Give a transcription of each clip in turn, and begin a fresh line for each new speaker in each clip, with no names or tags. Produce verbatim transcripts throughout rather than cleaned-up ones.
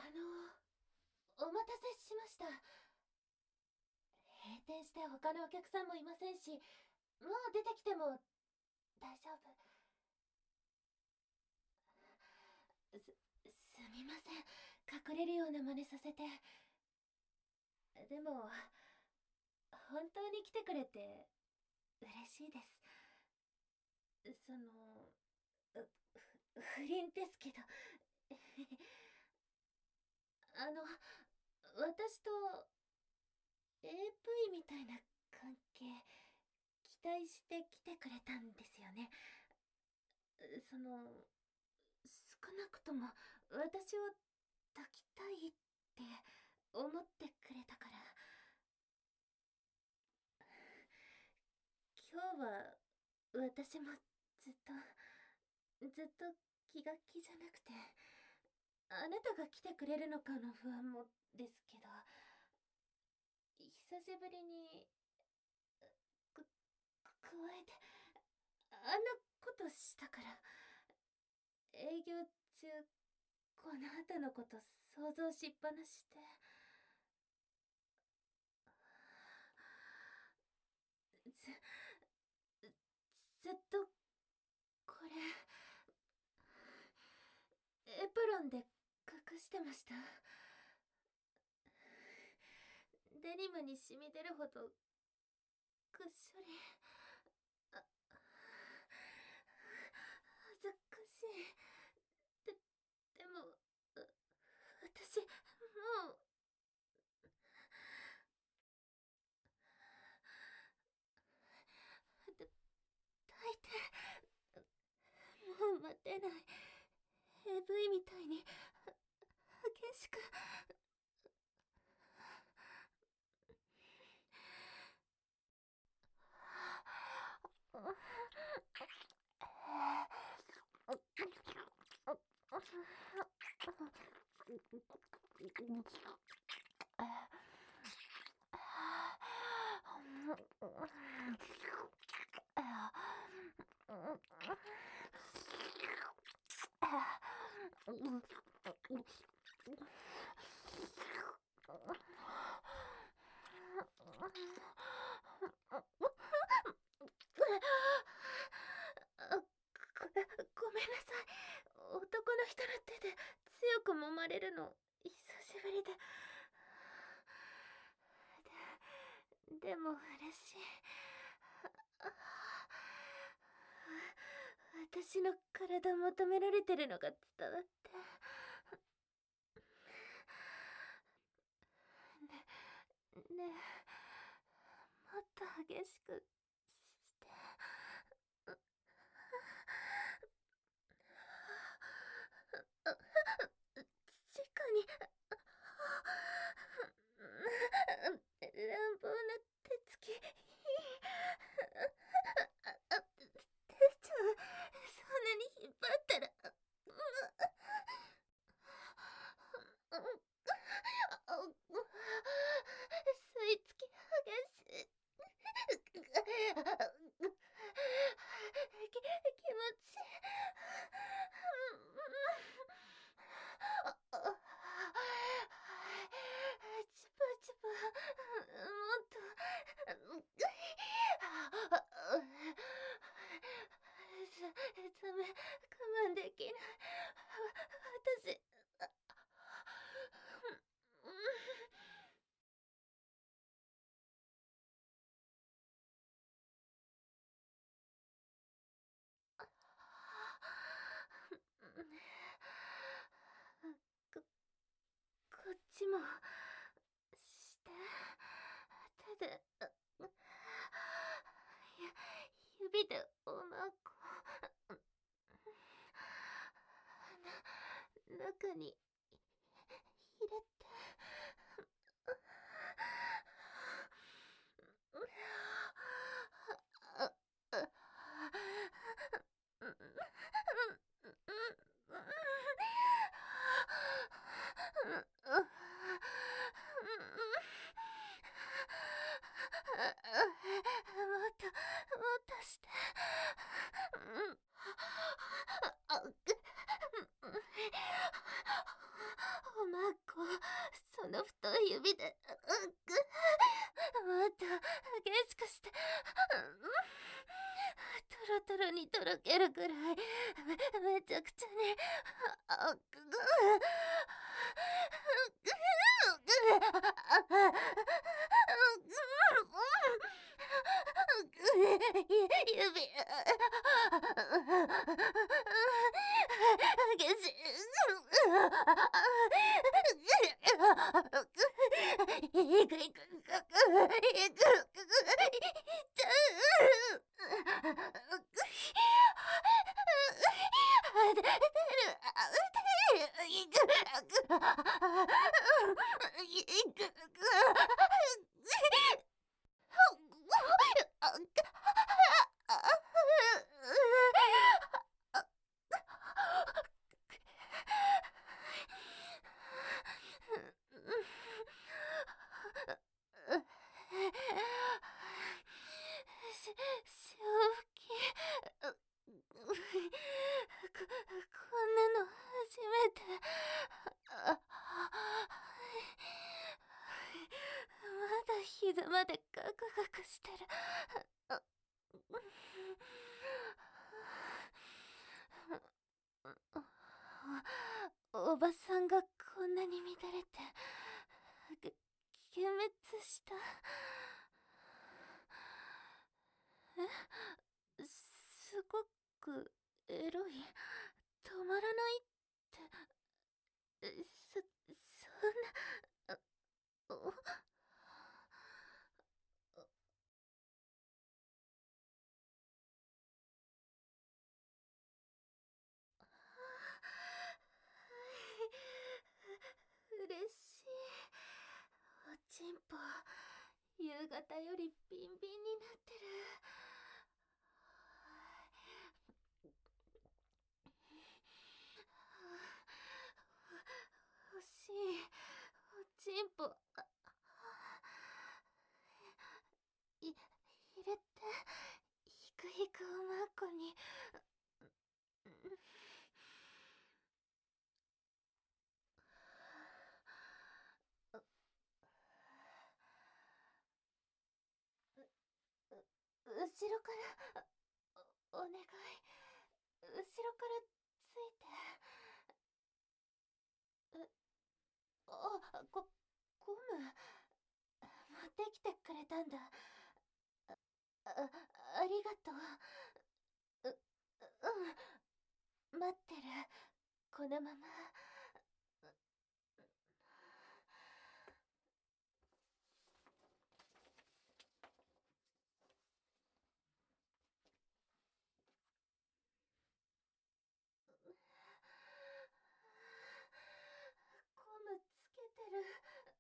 あの、お待たせしました。閉店して他のお客さんもいませんし、もう出てきても大丈夫。す、すみません。隠れるような真似させて。でも、本当に来てくれて嬉しいです。その、う不倫ですけど。あの、私と エーブイ みたいな関係、期待して来てくれたんですよね。その、少なくとも私を抱きたいって思ってくれたから。今日は私もずっとずっと気が気じゃなくて、あなたが来てくれるのかの不安もですけど、久しぶりにく加えてあんなことしたから。営業中この後のこと想像しっぱなしで。ずずっとこれエプロンで隠してました。デニムに染み出るほどくっしょり。あ、恥ずかしい。ででも私もうだ大抵もう待てない。 エーブイ みたいに激しく。ごめんなさい。男の人の手で強く揉まれるの久しぶりで。ででも嬉しい。私の体求められてるのが伝わって。ねねえ、もっと激しくして。直に乱暴な手つき。てっちゃん、そんなに引っ張ったら。吸い付き激しい。き気持ちいい。チュパチュパ、もっと。ダメ、我慢できない。私。ここっちもして手で。や指でおまこな中に入れて。もっともっとして。 その太い指で、うっぐ、もっと激しくして、トロトロにとろけるくらい、め、めちゃくちゃに、あ、ぐ、ぐ、指、激しい。いくいく、いく、いく、いっちゃう。出る、出る、いく、いく、し、正気、こ、こんなの初めて。あ、まだ膝までガクガクしてる。お、おばさんがこんなに乱れて、げ、幻滅した。え、すごくエロい、止まらないって、そ、そんな、お、嬉しい。おちんぽ、夕方よりビンビンになってる。欲しい。おちんぽ、あ、い、入れて、ひくひくおまんこに。後ろから、お、お願い。後ろからついて。え、あ、ご、ゴム、持ってきてくれたんだ。あ、ありがとう。う、うん。待ってる。このまま。ゴムつけてる。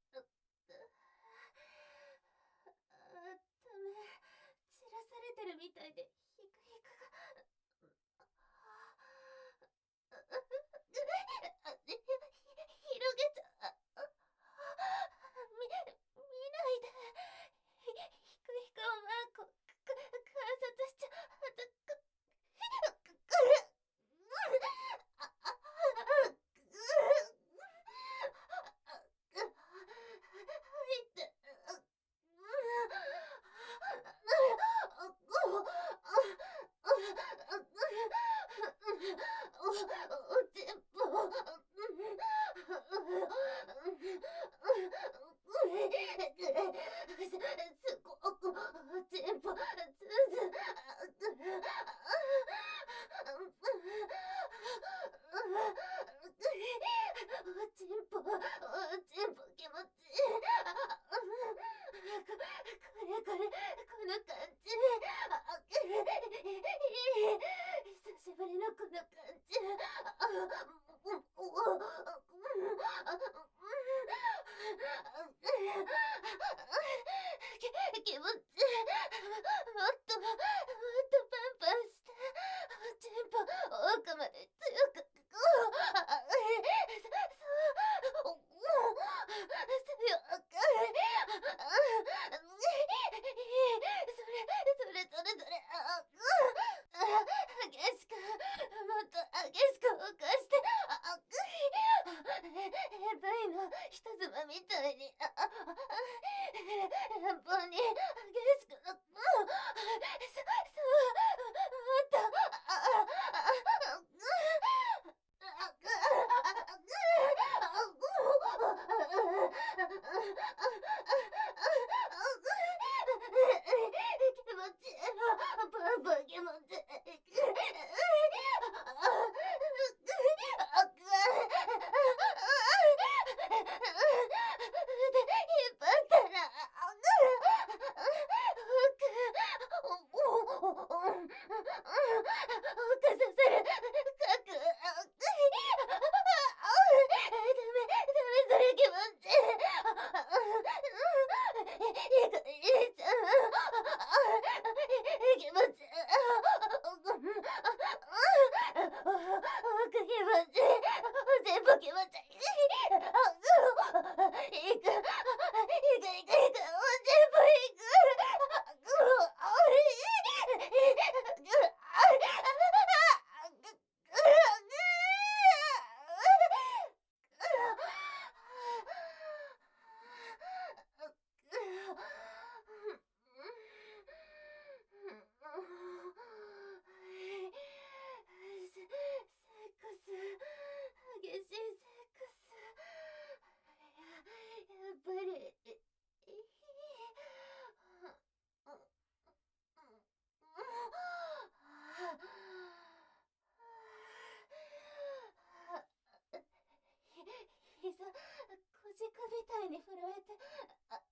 あ、ダメ。散らされてるみたいで、ヒクヒクが。ひ、広げちゃ、み、見ないで。ひ、ひくひくおまんこ、か、観察しちゃ、く、く、く、入って、お、おちんぽ、すごく、おちんぽ、ずず、おちんぽ、おちんぽ気持ちいい。こ、これこれ、この感じ。久しぶりのこの感じ。き、気持ちいい。もっと、もっとパンパンして。おちんぽ、奥まで強く、こう。そう、強く。それ、それ、それ、それ、あ、激しく、もっと激しく動かして、あ、エーブイ の人妻みたつ。で、引っ張ったら、奥刺さる。かく。ダメ、ダメ、それ気持ち。いか、いちゃん。気持ち。奥気持ち。全部気持ち。いく。いく、いく、いく。全部いく。セックス、激しいセックス。や、やっぱり、いい。ひ膝、小鹿みたいに震えて、あ、あ、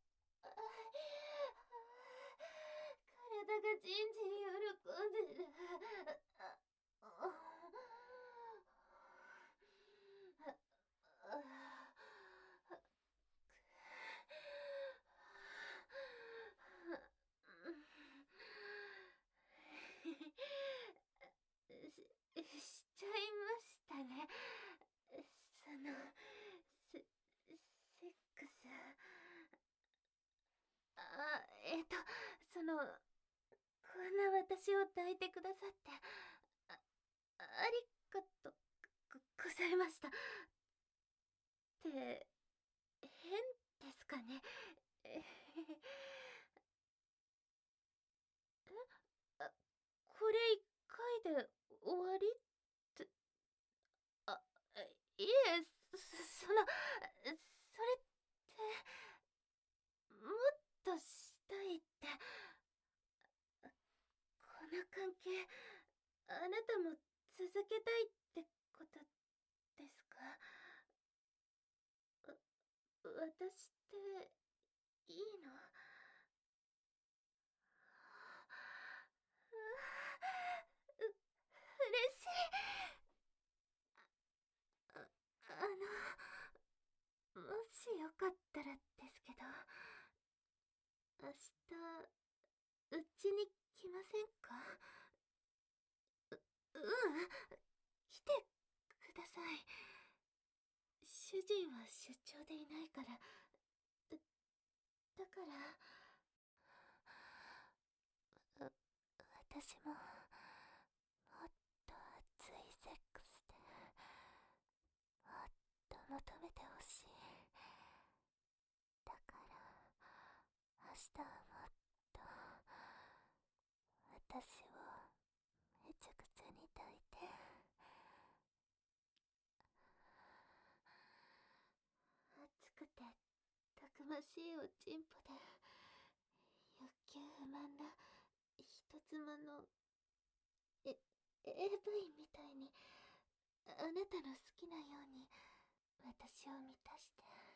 体がじんじん喜んでる。あ、あ、し、しちゃいましたね。その、セ、セックス。あ、えっと、その、こんな私を抱いてくださって、あ、ありがと、ご、ございました。って、変ですかね。えあ、これ一回で終わりって、あ、いえ、そ、その、それって、もっとしたいって、この関係、あなたも続けたいってことですか？わ、私っていいの？う、嬉しい。あ、あの、もしよかったらですけど、明日、うちに来ませんか？う、うん、来てください。主人は出張でいないから、だ、だから、わ、私も、もっと熱いセックスで、もっと求めてほしい。だから、明日はもっと、私を、めちゃくちゃに抱いて。熱くて、たくましいおちんぽで、欲求不満な、人妻の、え、エーブイ みたいに、あなたの好きなように、私を満たして。